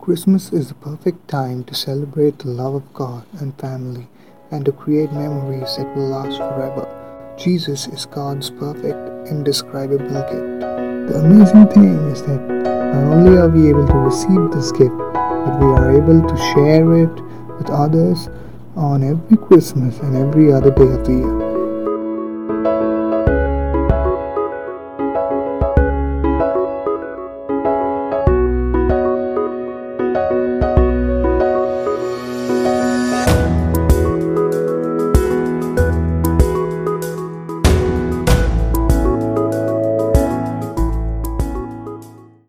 Christmas is the perfect time to celebrate the love of God and family and to create memories that will last forever. Jesus is God's perfect, indescribable gift. The amazing thing is that not only are we able to receive this gift, but we are able to share it with others on every Christmas and every other day of the year.